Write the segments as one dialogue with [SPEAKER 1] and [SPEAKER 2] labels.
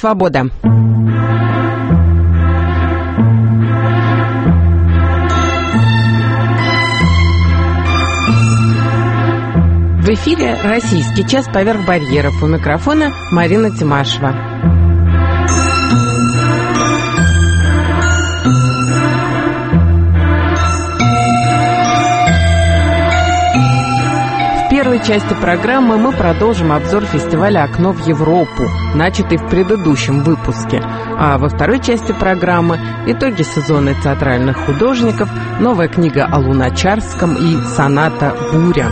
[SPEAKER 1] «Свобода». В эфире «Российский час. Поверх барьеров». У микрофона Марина Тимашева. В первой части программы мы продолжим обзор фестиваля «Окно в Европу», начатый в предыдущем выпуске. А во второй части программы итоги сезона театральных художников, новая книга о Луначарском и соната «Буря».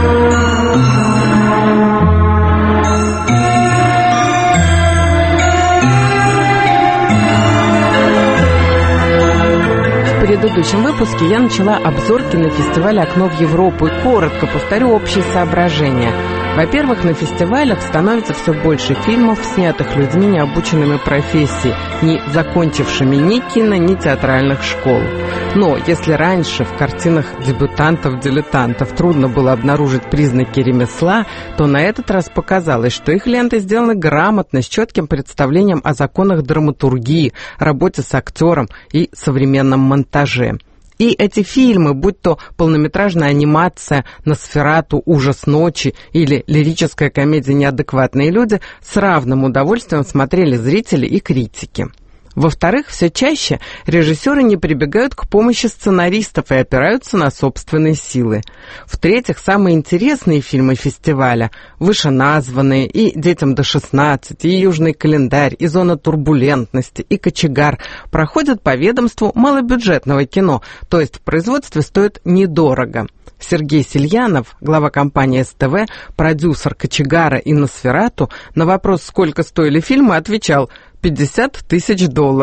[SPEAKER 1] В предыдущем выпуске я начала обзор кинофестиваля «Окно в Европу» и коротко повторю общие соображения. Во-первых, на фестивалях становится все больше фильмов, снятых людьми, не обученными профессии, не закончившими ни кино, ни театральных школ. Но если раньше в картинах дебютантов-дилетантов трудно было обнаружить признаки ремесла, то на этот раз показалось, что их ленты сделаны грамотно, с четким представлением о законах драматургии, работе с актером и современном монтаже. И эти фильмы, будь то полнометражная анимация «Носферату. Ужас ночи» или лирическая комедия «Неадекватные люди», с равным удовольствием смотрели зрители и критики. Во-вторых, все чаще режиссеры не прибегают к помощи сценаристов и опираются на собственные силы. В-третьих, самые интересные фильмы фестиваля, вышеназванные и «Детям до 16», и «Южный календарь», и «Зона турбулентности», и «Кочегар», проходят по ведомству малобюджетного кино, то есть в производстве стоят недорого. Сергей Сельянов, глава компании СТВ, продюсер «Кочегара» и «Носферату», на вопрос, сколько стоили фильмы, отвечал: $50 тысяч.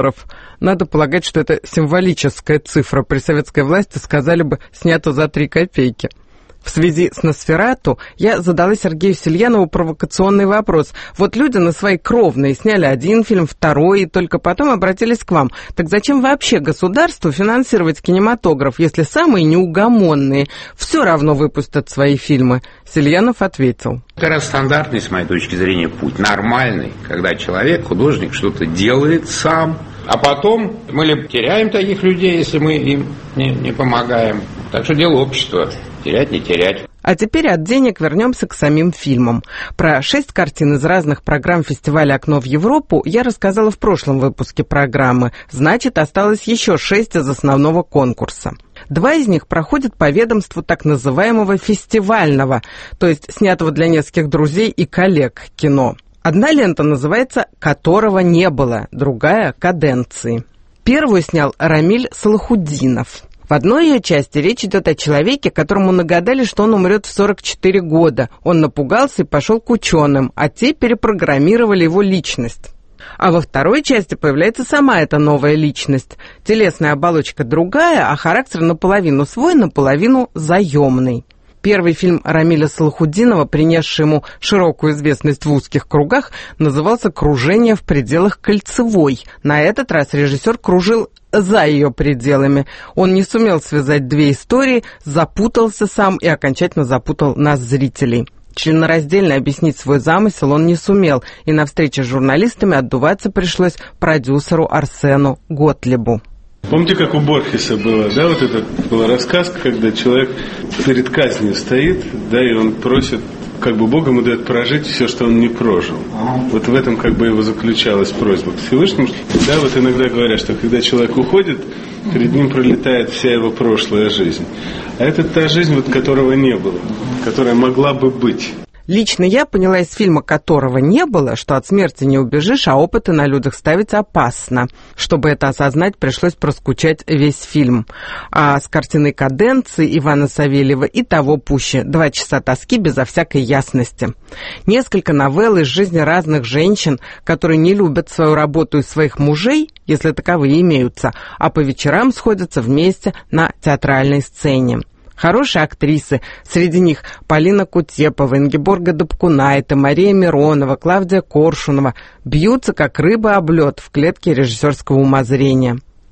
[SPEAKER 1] Надо полагать, что это символическая цифра. При советской власти сказали бы, снято за 3 копейки. В связи с «Носферату» я задала Сергею Сельянову провокационный вопрос. Вот люди на свои кровные сняли один фильм, второй, и только потом обратились к вам. Так зачем вообще государству финансировать кинематограф, если самые неугомонные все равно выпустят свои фильмы? Сельянов ответил:
[SPEAKER 2] это раз стандартный, с моей точки зрения, путь. Нормальный, когда человек, художник, что-то делает сам. А потом мы ли теряем таких людей, если мы им не помогаем. Так что дело общества. Терять, не терять.
[SPEAKER 1] А теперь от денег вернемся к самим фильмам. Про 6 картин из разных программ фестиваля «Окно в Европу» я рассказала в прошлом выпуске программы. Значит, осталось еще 6 из основного конкурса. 2 из них проходят по ведомству так называемого фестивального, то есть снятого для нескольких друзей и коллег кино. Одна лента называется «Которого не было», другая «Каденции». Первую снял Рамиль Салахуддинов. В одной ее части речь идет о человеке, которому нагадали, что он умрет в 44 года. Он напугался и пошел к ученым, а те перепрограммировали его личность. А во второй части появляется сама эта новая личность. Телесная оболочка другая, а характер наполовину свой, наполовину заемный. Первый фильм Рамиля Салахуддинова, принесший ему широкую известность в узких кругах, назывался «Кружение в пределах Кольцевой». На этот раз режиссер кружил за ее пределами. Он не сумел связать 2 истории, запутался сам и окончательно запутал нас, зрителей. Членораздельно объяснить свой замысел он не сумел, и на встрече с журналистами отдуваться пришлось продюсеру Арсену Готлибу.
[SPEAKER 3] Помните, как у Борхеса было, да, вот этот был рассказ, когда человек перед казнью стоит, да, и он просит, как бы Бог ему дает прожить все, что он не прожил. Вот в этом как бы его заключалась просьба к Всевышнему. Да, вот иногда говорят, что когда человек уходит, перед ним пролетает вся его прошлая жизнь. А это та жизнь, вот которого не было, которая могла бы быть.
[SPEAKER 1] Лично я поняла из фильма «Которого не было», что от смерти не убежишь, а опыты на людях ставить опасно. Чтобы это осознать, пришлось проскучать весь фильм. А с картиной «Каденции» Ивана Савельева и того пуще. 2 часа тоски безо всякой ясности. Несколько новелл из жизни разных женщин, которые не любят свою работу и своих мужей, если таковые имеются, а по вечерам сходятся вместе на театральной сцене. Хорошие актрисы, среди них Полина Кутепова, Ингеборга Добкунайте, Мария Миронова, Клавдия Коршунова, бьются как рыба об лед в клетке режиссерского умозрения.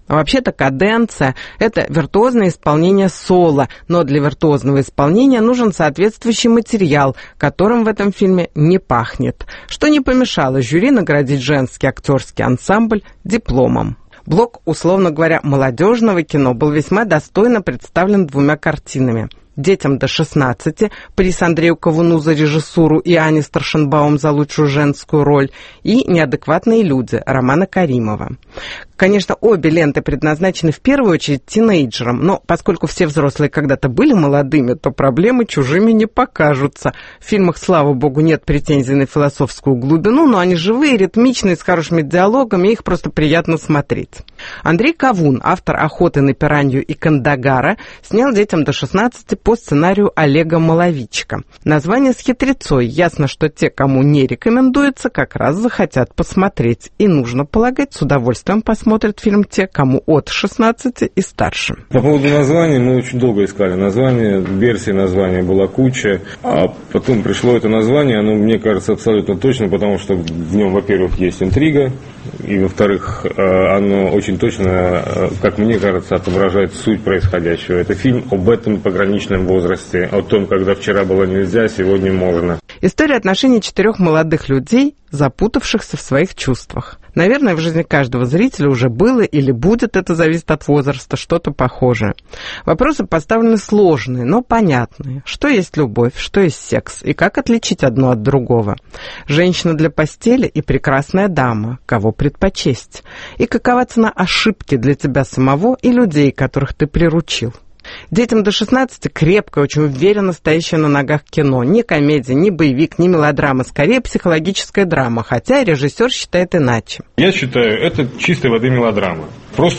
[SPEAKER 1] Вообще-то каденция – это виртуозное исполнение соло, но для виртуозного исполнения нужен соответствующий материал, которым в этом фильме не пахнет, что не помешало жюри наградить женский актерский ансамбль дипломом. Блок, условно говоря, молодежного кино был весьма достойно представлен 2 картинами. «Детям до 16» приз Андрею Ковуну за режиссуру и Ане Старшенбаум за лучшую женскую роль, и «Неадекватные люди» Романа Каримова. Конечно, обе ленты предназначены в первую очередь тинейджерам, но поскольку все взрослые когда-то были молодыми, то проблемы чужими не покажутся. В фильмах, слава богу, нет претензий на философскую глубину, но они живые, ритмичные, с хорошими диалогами, их просто приятно смотреть. Андрей Ковун, автор «Охоты на пиранью» и «Кандагара», снял «Детям до 16» по сценарию Олега Маловичка. Название с хитрецой. Ясно, что те, кому не рекомендуется, как раз захотят посмотреть. И нужно полагать, с удовольствием посмотрят фильм те, кому от 16 и старше.
[SPEAKER 4] По поводу названия мы очень долго искали название. Версий названия была куча. А потом пришло это название. Оно, мне кажется, абсолютно точно, потому что в нем, во-первых, есть интрига. И, во-вторых, оно очень точно, как мне кажется, отображает суть происходящего. Это фильм об этом пограничном возрасте, о том, когда вчера было нельзя, сегодня можно.
[SPEAKER 1] История отношений 4 молодых людей, запутавшихся в своих чувствах. Наверное, в жизни каждого зрителя уже было или будет, это зависит от возраста, что-то похожее. Вопросы поставлены сложные, но понятные. Что есть любовь, что есть секс, и как отличить одно от другого? Женщина для постели и прекрасная дама, кого предпочесть? И какова цена ошибки для тебя самого и людей, которых ты приручил? «Детям до 16» крепкое, очень уверенно стоящее на ногах кино. Ни комедия, ни боевик, ни мелодрама. Скорее психологическая драма, хотя режиссер считает иначе.
[SPEAKER 4] Я считаю, это чистой воды мелодрама. Просто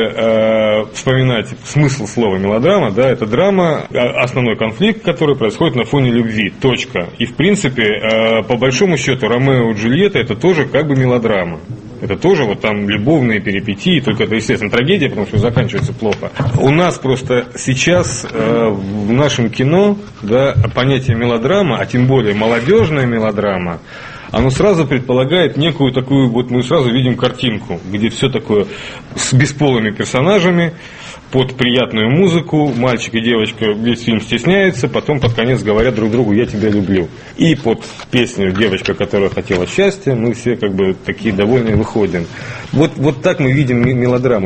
[SPEAKER 4] если вспоминать смысл слова мелодрама, да, это драма, основной конфликт, который происходит на фоне любви. Точка. И в принципе, по большому счету, Ромео и Джульетта это тоже как бы мелодрама. Это тоже вот там любовные перипетии, только это, естественно, трагедия, потому что заканчивается плохо. У нас просто сейчас в нашем кино, да, понятие мелодрама, а тем более молодежная мелодрама, оно сразу предполагает некую такую, вот мы сразу видим картинку, где все такое с бесполыми персонажами, под приятную музыку, мальчик и девочка весь фильм стесняются, потом под конец говорят друг другу «я тебя люблю». И под песню «Девочка, которая хотела счастья» мы все как бы такие довольные выходим. Вот так мы видим мелодраму.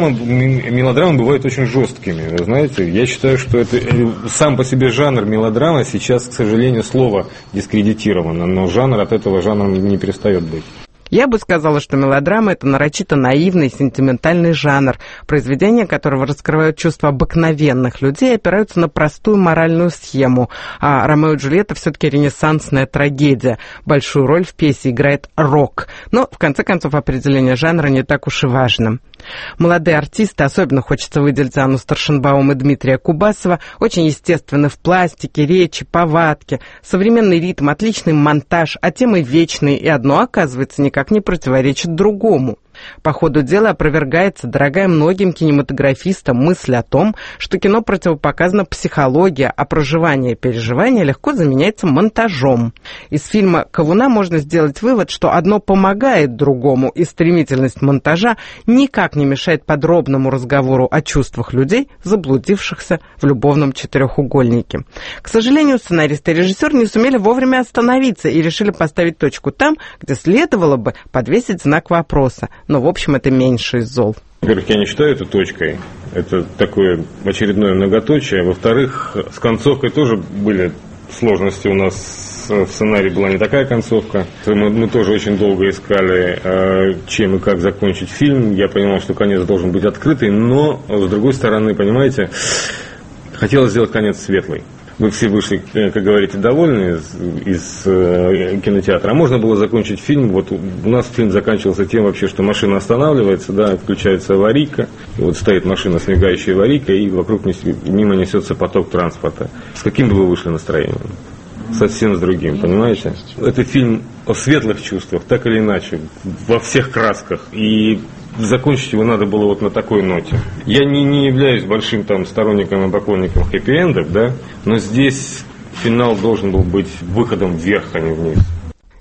[SPEAKER 4] Мелодрамы бывают очень жесткими, вы знаете. Я считаю, что это сам по себе жанр мелодрама сейчас, к сожалению, слово дискредитировано, но жанр от этого жанра не перестает быть.
[SPEAKER 1] Я бы сказала, что мелодрама – это нарочито наивный, сентиментальный жанр, произведения которого раскрывают чувства обыкновенных людей и опираются на простую моральную схему. А «Ромео и Джульетта» все-таки ренессансная трагедия. Большую роль в пьесе играет рок. Но, в конце концов, определение жанра не так уж и важно. Молодые артисты, особенно хочется выделить Анну Старшенбаум и Дмитрия Кубасова, очень естественны в пластике, речи, повадке, современный ритм, отличный монтаж, а темы вечные, и одно, оказывается, никак не противоречит другому. По ходу дела опровергается дорогая многим кинематографистам мысль о том, что кино противопоказана психология, а проживание и переживание легко заменяется монтажом. Из фильма Ковуна можно сделать вывод, что одно помогает другому, и стремительность монтажа никак не мешает подробному разговору о чувствах людей, заблудившихся в любовном четырехугольнике. К сожалению, сценарист и режиссер не сумели вовремя остановиться и решили поставить точку там, где следовало бы подвесить знак вопроса. Но, в общем, это меньше из зол.
[SPEAKER 4] Во-первых, я не считаю это точкой. Это такое очередное многоточие. Во-вторых, с концовкой тоже были сложности у нас. В сценарии была не такая концовка. Мы тоже очень долго искали, чем и как закончить фильм. Я понимал, что конец должен быть открытый, но, с другой стороны, понимаете, хотелось сделать конец светлый. Вы все вышли, как говорите, довольны из кинотеатра. А можно было закончить фильм. Вот у нас фильм заканчивался тем вообще, что машина останавливается, да, включается аварийка. И вот стоит машина с мигающей аварийкой, и вокруг мимо несется поток транспорта. С каким бы вы вышли настроением? Совсем с другим, понимаете? Это фильм о светлых чувствах, так или иначе, во всех красках. И закончить его надо было вот на такой ноте. Я не являюсь большим там сторонником и поклонником хэппи-эндов, да, но здесь финал должен был быть выходом вверх, а не вниз.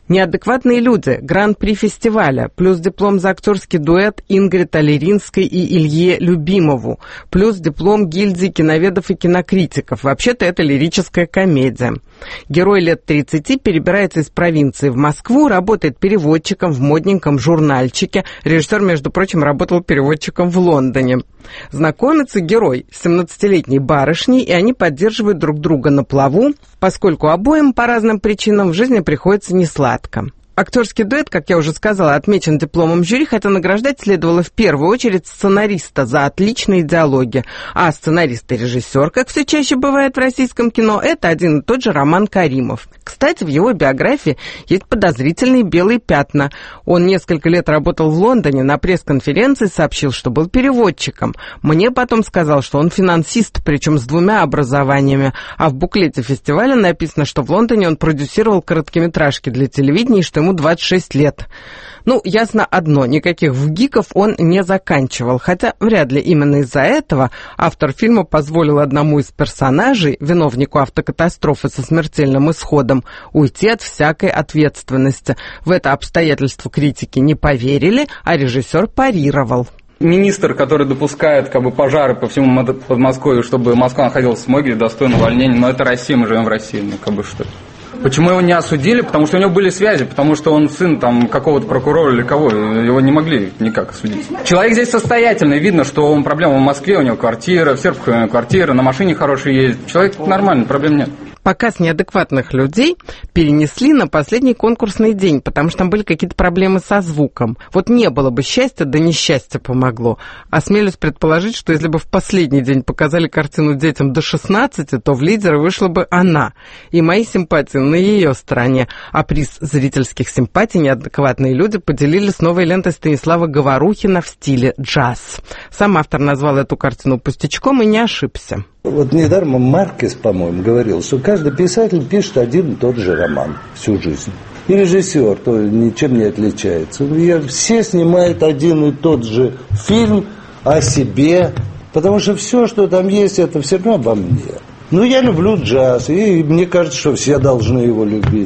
[SPEAKER 1] «Неадекватные люди» – гран-при фестиваля, плюс диплом за актерский дуэт Ингрид Толеринской и Илье Любимову, плюс диплом гильдии киноведов и кинокритиков. Вообще-то это лирическая комедия. Герой лет 30 перебирается из провинции в Москву, работает переводчиком в модненьком журнальчике. Режиссер, между прочим, работал переводчиком в Лондоне. Знакомится герой с 17-летней барышней, и они поддерживают друг друга на плаву, поскольку обоим по разным причинам в жизни приходится несладко. Актерский дуэт, как я уже сказала, отмечен дипломом жюри, хотя награждать следовало в первую очередь сценариста за отличные диалоги. А сценарист и режиссер, как все чаще бывает в российском кино, это один и тот же Роман Каримов. Кстати, в его биографии есть подозрительные белые пятна. Он несколько лет работал в Лондоне, на пресс-конференции сообщил, что был переводчиком. Мне потом сказал, что он финансист, причем с 2 образованиями. А в буклете фестиваля написано, что в Лондоне он продюсировал короткометражки для телевидения и что ему 26 лет. Ну, ясно одно, никаких вгиков он не заканчивал, хотя вряд ли именно из-за этого автор фильма позволил одному из персонажей, виновнику автокатастрофы со смертельным исходом, уйти от всякой ответственности. В это обстоятельство критики не поверили, а режиссер парировал.
[SPEAKER 5] Министр, который допускает пожары по всему Подмосковью, чтобы Москва находилась в смоге, достоин увольнения, но это Россия, мы живем в России, что. Почему его не осудили? Потому что у него были связи, потому что он сын какого-то прокурора или кого, его не могли никак осудить. Человек здесь состоятельный, видно, что он проблема в Москве, у него квартира, в Серпухове у него квартира, на машине хороший ездит. Человек нормальный, проблем нет.
[SPEAKER 1] Показ неадекватных людей перенесли на последний конкурсный день, потому что там были какие-то проблемы со звуком. Вот не было бы счастья, да несчастье помогло. Осмелюсь предположить, что если бы в последний день показали картину детям до 16, то в лидеры вышла бы она. И мои симпатии на ее стороне. А приз зрительских симпатий неадекватные люди поделили с новой лентой Станислава Говорухина в стиле джаз. Сам автор назвал эту картину пустячком и не ошибся.
[SPEAKER 6] Вот недаром Маркес, по-моему, говорил, что каждый писатель пишет один и тот же роман всю жизнь. И режиссер тоже ничем не отличается. Все снимают один и тот же фильм о себе, потому что все, что там есть, это все равно обо мне. Ну, я люблю джаз, и мне кажется, что все должны его любить.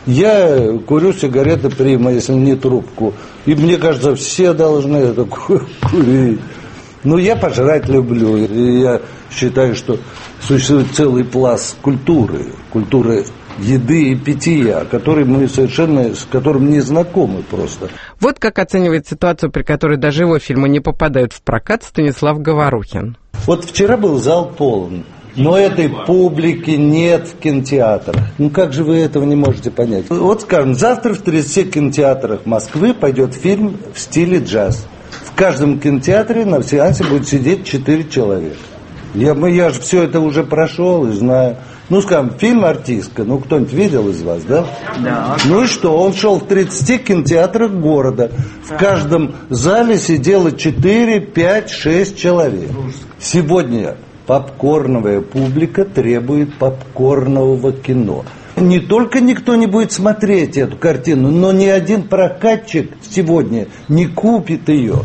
[SPEAKER 6] Я курю сигареты Прима, если не трубку, и мне кажется, все должны это курить. Ну, я пожрать люблю, и я считаю, что существует целый пласт культуры еды и питья, с которым не знакомы просто.
[SPEAKER 1] Вот как оценивает ситуацию, при которой даже его фильмы не попадают в прокат, Станислав Говорухин.
[SPEAKER 6] Вот вчера был зал полон, но этой публики нет в кинотеатрах. Ну, как же вы этого не можете понять? Вот, скажем, завтра в 30 кинотеатрах Москвы пойдет фильм в стиле джаз. В каждом кинотеатре на сеансе будет сидеть 4 человека. Я же все это уже прошел и знаю. Ну, скажем, фильм «Артистка». Ну, кто-нибудь видел из вас, да?
[SPEAKER 5] Да.
[SPEAKER 6] Ну и что? Он шел в 30 кинотеатрах города. В каждом зале сидело 4, 5, 6 человек. Сегодня попкорновая публика требует попкорнового кино. Не только никто не будет смотреть эту картину, но ни один прокатчик сегодня не купит ее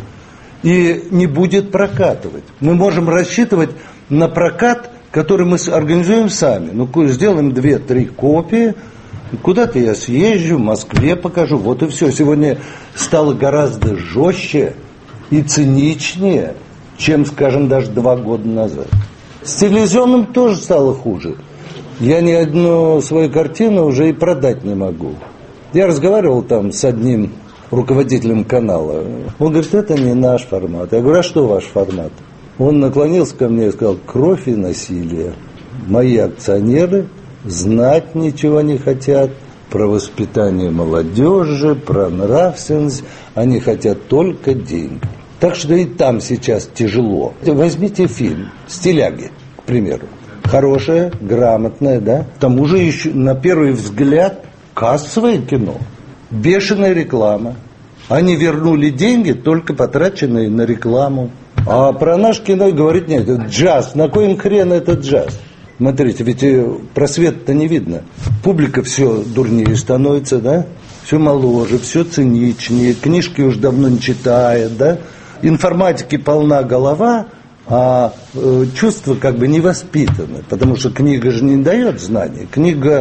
[SPEAKER 6] и не будет прокатывать. Мы можем рассчитывать на прокат, который мы организуем сами. Ну, сделаем 2-3 копии, куда-то я съезжу, в Москве покажу, вот и все. Сегодня стало гораздо жестче и циничнее, чем, скажем, даже 2 года назад. С телевизионным тоже стало хуже. Я ни одну свою картину уже и продать не могу. Я разговаривал там с одним руководителем канала. Он говорит, это не наш формат. Я говорю, а что ваш формат? Он наклонился ко мне и сказал, кровь и насилие. Мои акционеры знать ничего не хотят про воспитание молодежи, про нравственность. Они хотят только деньги. Так что и там сейчас тяжело. Возьмите фильм «Стиляги», к примеру. Хорошее, грамотное, да? К тому же еще на первый взгляд кассовое кино. Бешеная реклама. Они вернули деньги, только потраченные на рекламу. А про наш кино говорить нет. Это джаз. На кой им хрен этот джаз? Смотрите, ведь просвета-то не видно. Публика все дурнее становится, да? Все моложе, все циничнее. Книжки уж давно не читает, да? Информатики полна голова, а чувства как бы не воспитаны. Потому что книга же не дает знаний. Книга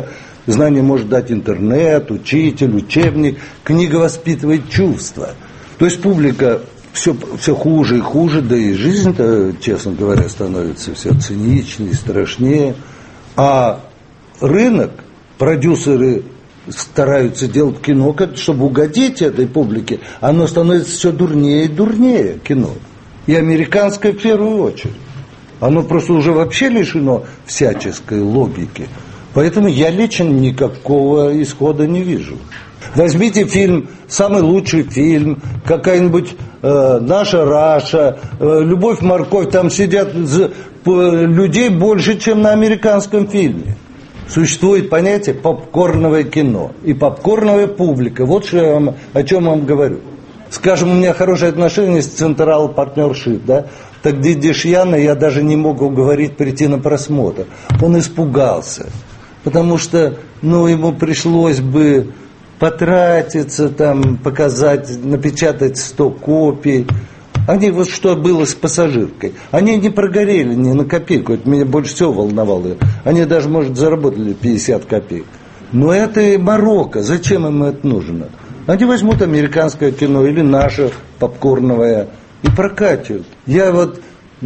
[SPEAKER 6] Знание может дать интернет, учитель, учебник. Книга воспитывает чувства. То есть публика все хуже и хуже, да и жизнь-то, честно говоря, становится все циничнее, страшнее. А рынок, продюсеры стараются делать кино, чтобы угодить этой публике, оно становится все дурнее и дурнее, кино. И американское в первую очередь. Оно просто уже вообще лишено всяческой логики. Поэтому я лично никакого исхода не вижу. Возьмите фильм, самый лучший фильм, какая-нибудь «Наша Раша», «Любовь, морковь», там сидят людей больше, чем на американском фильме. Существует понятие попкорновое кино и попкорновая публика. Вот что о чем я вам говорю. Скажем, у меня хорошие отношения с Централ Партнершип, да? Так Дидишьяна я даже не мог уговорить прийти на просмотр. Он испугался, потому что, ему пришлось бы потратиться, там, показать, напечатать 100 копий. Они, вот что было с «Пассажиркой», они не прогорели ни на копейку, это меня больше всего волновало. Они даже, может, заработали 50 копеек. Но это и Марокко, зачем им это нужно? Они возьмут американское кино или наше попкорновое и прокатят. Я вот,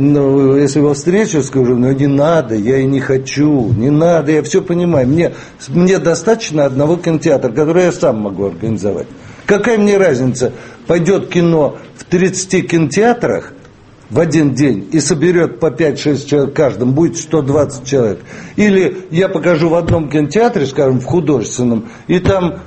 [SPEAKER 6] если во встречу скажу, не надо, я и не хочу, не надо, я все понимаю. Мне достаточно одного кинотеатра, который я сам могу организовать. Какая мне разница, пойдет кино в 30 кинотеатрах в один день и соберет по 5-6 человек каждым, будет 120 человек. Или я покажу в одном кинотеатре, скажем, в художественном, и там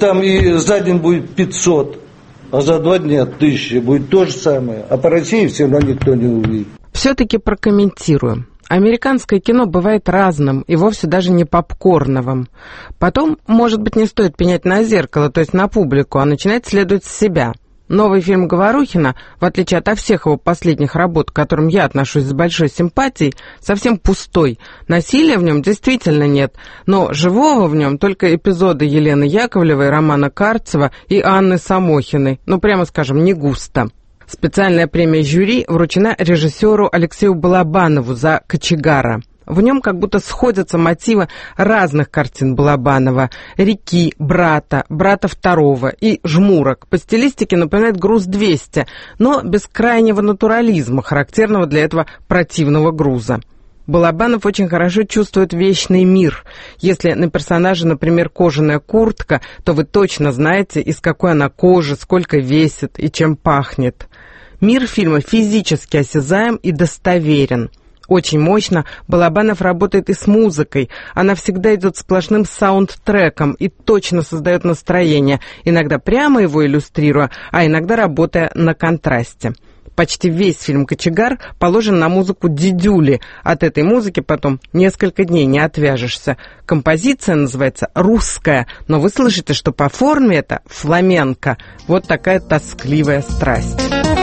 [SPEAKER 6] и за день будет 500, а за 2 дня 1000, будет то же самое. А по России все равно никто не увидит.
[SPEAKER 1] Все-таки прокомментирую. Американское кино бывает разным и вовсе даже не попкорновым. Потом, может быть, не стоит пенять на зеркало, то есть на публику, а начинать следует с себя. Новый фильм Говорухина, в отличие от всех его последних работ, к которым я отношусь с большой симпатией, совсем пустой. Насилия в нем действительно нет, но живого в нем только эпизоды Елены Яковлевой, Романа Карцева и Анны Самохиной. Прямо скажем, не густо. Специальная премия жюри вручена режиссеру Алексею Балабанову за «Кочегара». В нем как будто сходятся мотивы разных картин Балабанова: «Реки», «Брата», «Брата второго» и «Жмурок». По стилистике напоминает «Груз-200», но без крайнего натурализма, характерного для этого противного груза. Балабанов очень хорошо чувствует вечный мир. Если на персонаже, например, кожаная куртка, то вы точно знаете, из какой она кожи, сколько весит и чем пахнет. Мир фильма физически осязаем и достоверен. Очень мощно Балабанов работает и с музыкой. Она всегда идет сплошным саундтреком и точно создает настроение, иногда прямо его иллюстрируя, а иногда работая на контрасте. Почти весь фильм «Кочегар» положен на музыку Дидюли. От этой музыки потом несколько дней не отвяжешься. Композиция называется «Русская», но вы слышите, что по форме это фламенко. Вот такая тоскливая страсть.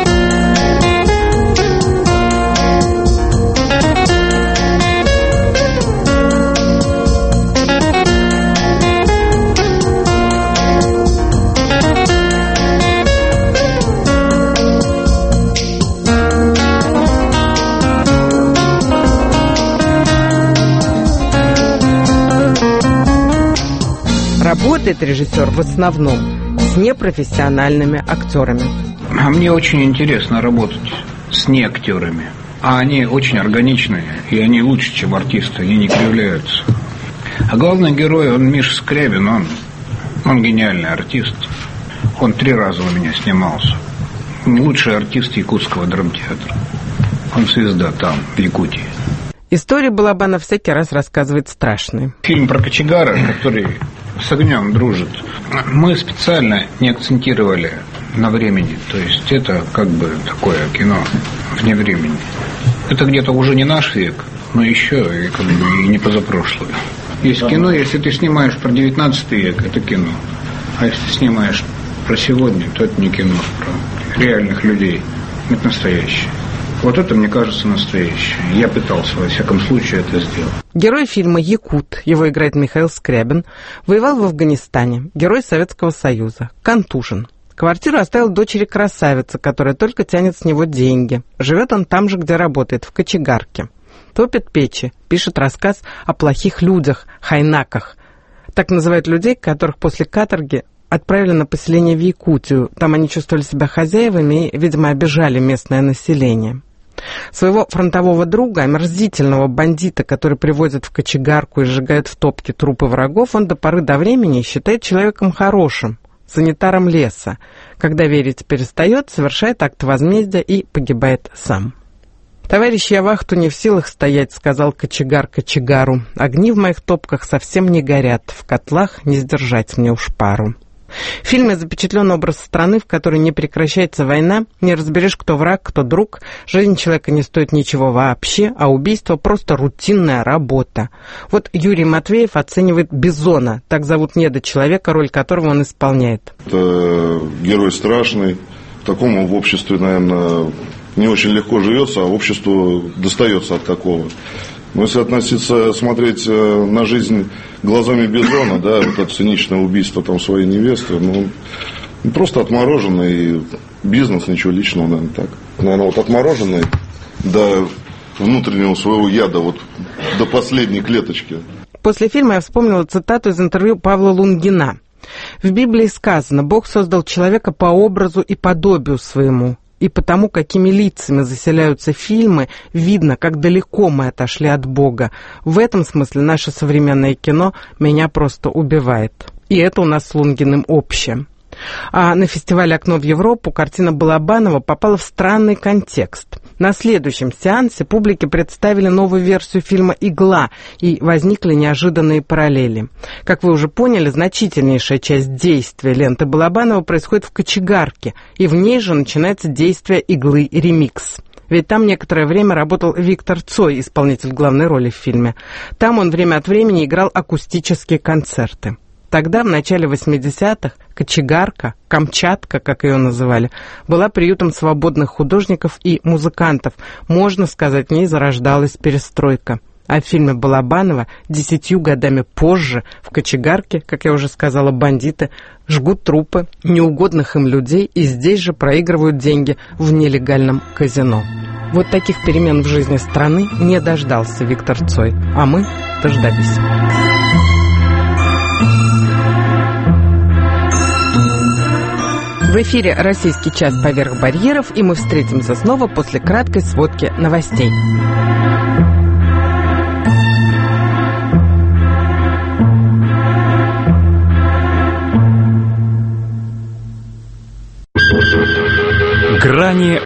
[SPEAKER 1] Работает режиссер в основном с непрофессиональными актерами.
[SPEAKER 2] А мне очень интересно работать с неактерами. А они очень органичные, и они лучше, чем артисты, они не кривляются. А главный герой, он Миша Скрябин, он гениальный артист. Он 3 раза у меня снимался. Он лучший артист Якутского драмтеатра. Он звезда там, в Якутии.
[SPEAKER 1] Истории Балабанов всякий раз рассказывает страшные.
[SPEAKER 2] Фильм про кочегара, который с огнем дружит, мы специально не акцентировали на времени. То есть это как бы такое кино вне времени. Это где-то уже не наш век, но еще и как бы и не позапрошлое. Есть кино, если ты снимаешь про 19 век, это кино. А если ты снимаешь про сегодня, то это не кино, про реальных людей. Это настоящее. Вот это, мне кажется, настоящее. Я пытался, во всяком случае, это сделать.
[SPEAKER 1] Герой фильма «Якут», его играет Михаил Скрябин, воевал в Афганистане, герой Советского Союза, контужен. Квартиру оставил дочери красавицы, которая только тянет с него деньги. Живет он там же, где работает, в кочегарке. Топит печи, пишет рассказ о плохих людях, хайнаках. Так называют людей, которых после каторги отправили на поселение в Якутию. Там они чувствовали себя хозяевами и, видимо, обижали местное население. Своего фронтового друга, омерзительного бандита, который привозят в кочегарку и сжигает в топке трупы врагов, он до поры до времени считает человеком хорошим, санитаром леса. Когда верить перестает, совершает акт возмездия и погибает сам. «Товарищ, я вахту не в силах стоять», — сказал кочегар кочегару. «Огни в моих топках совсем не горят, в котлах не сдержать мне уж пару». В фильме запечатлен образ страны, в которой не прекращается война, не разберешь, кто враг, кто друг, жизнь человека не стоит ничего вообще, а убийство просто рутинная работа. Вот Юрий Матвеев оценивает Бизона, так зовут недочеловека, роль которого он исполняет.
[SPEAKER 7] Это герой страшный, такому в обществе, наверное, не очень легко живется, а обществу достается от такого. Но если смотреть на жизнь глазами Бизона, да, вот это циничное убийство там своей невесты, просто отмороженный бизнес, ничего личного, наверное, так. Наверное, вот отмороженный до внутреннего своего яда, вот до последней клеточки.
[SPEAKER 1] После фильма я вспомнила цитату из интервью Павла Лунгина. В Библии сказано: «Бог создал человека по образу и подобию своему». И потому, какими лицами заселяются фильмы, видно, как далеко мы отошли от Бога. В этом смысле наше современное кино меня просто убивает. И это у нас с Лунгиным общее. А на фестивале «Окно в Европу» картина Балабанова попала в странный контекст. На следующем сеансе публике представили новую версию фильма «Игла», и возникли неожиданные параллели. Как вы уже поняли, значительнейшая часть действия ленты Балабанова происходит в кочегарке, и в ней же начинается действие «Иглы» ремикс. Ведь там некоторое время работал Виктор Цой, исполнитель главной роли в фильме. Там он время от времени играл акустические концерты. Тогда, в начале 80-х, кочегарка, Камчатка, как ее называли, была приютом свободных художников и музыкантов. Можно сказать, в ней зарождалась перестройка. А в фильме Балабанова 10 годами позже в кочегарке, как я уже сказала, бандиты жгут трупы неугодных им людей и здесь же проигрывают деньги в нелегальном казино. Вот таких перемен в жизни страны не дождался Виктор Цой, а мы дождались. В эфире «Российский час поверх барьеров», и мы встретимся снова после краткой сводки новостей.